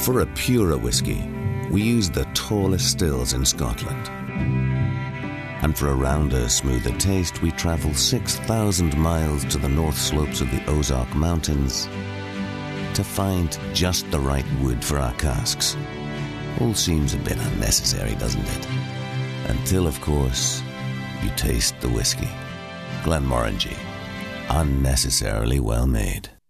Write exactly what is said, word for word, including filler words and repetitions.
For a purer whiskey, we use the tallest stills in Scotland. And for a rounder, smoother taste, we travel six thousand miles to the north slopes of the Ozark Mountains to find just the right wood for our casks. All seems a bit unnecessary, doesn't it? Until, of course, you taste the whiskey. Glenmorangie. Unnecessarily well made.